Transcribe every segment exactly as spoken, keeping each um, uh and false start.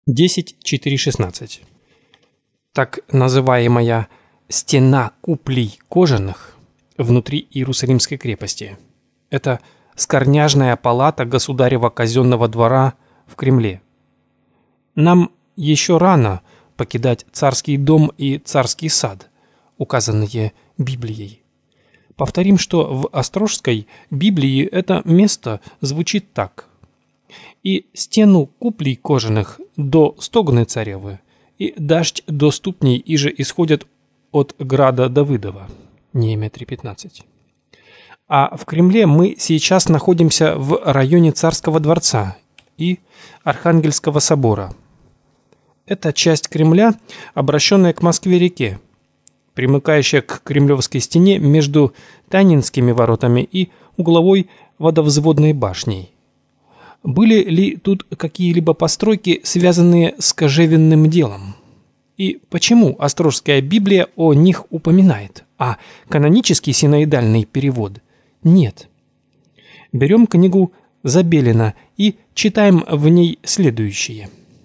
десять точка четыре точка шестнадцать. Так называемая «стена куплей кожаных» внутри Иерусалимской крепости – это скорняжная палата государева казенного двора в Кремле. Нам еще рано покидать царский дом и царский сад, указанные Библией. Повторим, что в Острожской Библии это место звучит так: «И стену куплей кожаных до стогны царевы, и дождь до ступней иже исходят от града Давыдова». Неемия три пятнадцать. А в Кремле мы сейчас находимся в районе Царского дворца и Архангельского собора. Это часть Кремля, обращенная к Москве-реке, примыкающая к Кремлевской стене между Танинскими воротами и угловой водовзводной башней. Были ли тут какие-либо постройки, связанные с кожевенным делом? И почему Острожская Библия о них упоминает, а канонический синоидальный перевод нет? Берем книгу Забелина и читаем в ней следующее.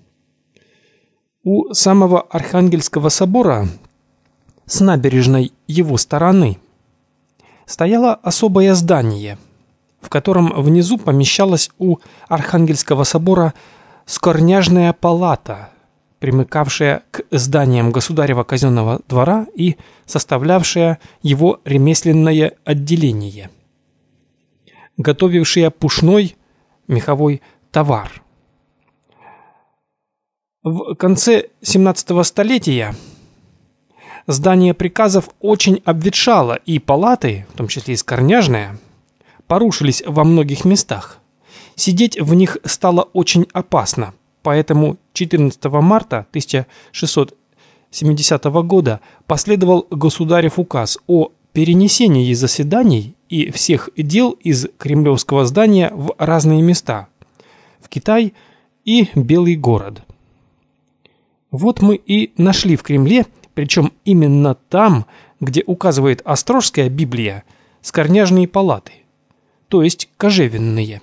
У самого Архангельского собора с набережной его стороны стояло особое здание, в котором внизу помещалась у Архангельского собора скорняжная палата, примыкавшая к зданиям государева казенного двора и составлявшая его ремесленное отделение, готовившее пушной меховой товар. В конце семнадцатого столетия здание приказов очень обветшало, и палаты, в том числе и скорняжная, порушились во многих местах. Сидеть в них стало очень опасно, поэтому четырнадцатого марта тысяча шестьсот семидесятого года последовал государев указ о перенесении заседаний и всех дел из кремлевского здания в разные места, в Китай и Белый город. Вот мы и нашли в Кремле, причем именно там, где указывает Острожская Библия, скорняжные палаты, то есть кожевенные.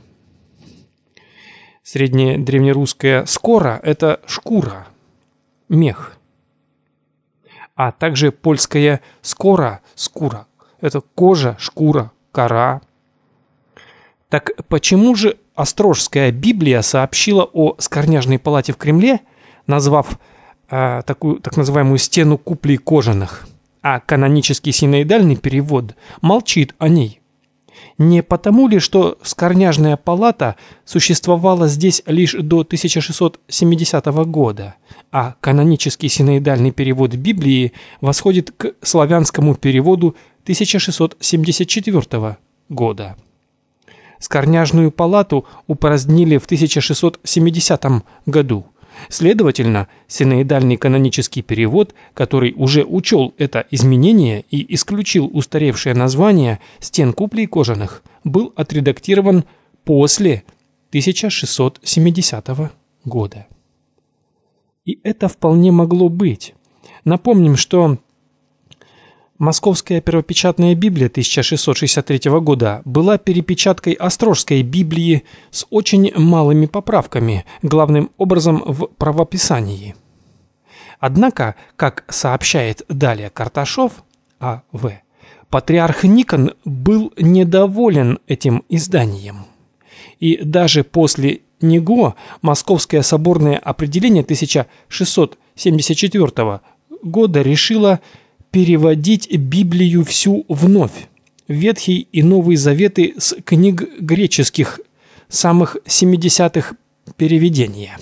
Среднее древнерусское «скора» – это шкура, мех. А также польское «скора» – скура – это кожа, шкура, кора. Так почему же Острожская Библия сообщила о скорняжной палате в Кремле, назвав э, такую так называемую «стену куплей кожаных», а канонический синоидальный перевод молчит о ней? Не потому ли, что скорняжная палата существовала здесь лишь до тысяча шестьсот семидесятого года, а канонический синоидальный перевод Библии восходит к славянскому переводу тысяча шестьсот семьдесят четвёртого года? Скорняжную палату упразднили в тысяча шестьсот семидесятом году. Следовательно, синоидальный канонический перевод, который уже учел это изменение и исключил устаревшее название «стен куплей кожаных», был отредактирован после тысяча шестьсот семидесятого года. И это вполне могло быть. Напомним, что Московская первопечатная Библия тысяча шестьсот шестьдесят третьего года была перепечаткой Острожской Библии с очень малыми поправками, главным образом в правописании. Однако, как сообщает далее Карташов, А В, патриарх Никон был недоволен этим изданием. И даже после него Московское соборное определение тысяча шестьсот семьдесят четвёртого года решило переводить Библию всю вновь, Ветхий и Новый Заветы с книг греческих, самых семидесятых переведения.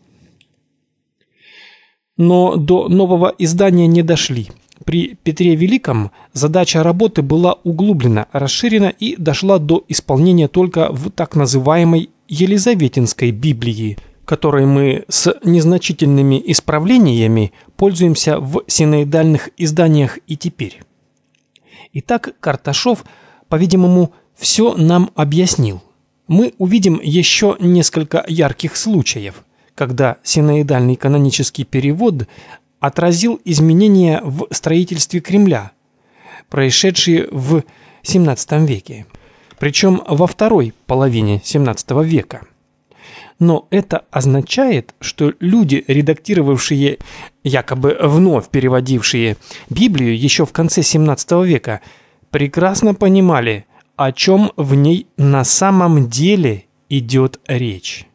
Но до нового издания не дошли. При Петре Великом задача работы была углублена, расширена и дошла до исполнения только в так называемой Елизаветинской Библии, которой мы с незначительными исправлениями пользуемся в синоидальных изданиях и теперь. Итак, Карташов, по-видимому, все нам объяснил. Мы увидим еще несколько ярких случаев, когда синоидальный канонический перевод отразил изменения в строительстве Кремля, происшедшие в семнадцатом веке, причем во второй половине семнадцатого века. Но это означает, что люди, редактировавшие, якобы вновь переводившие Библию еще в конце семнадцатого века, прекрасно понимали, о чем в ней на самом деле идет речь.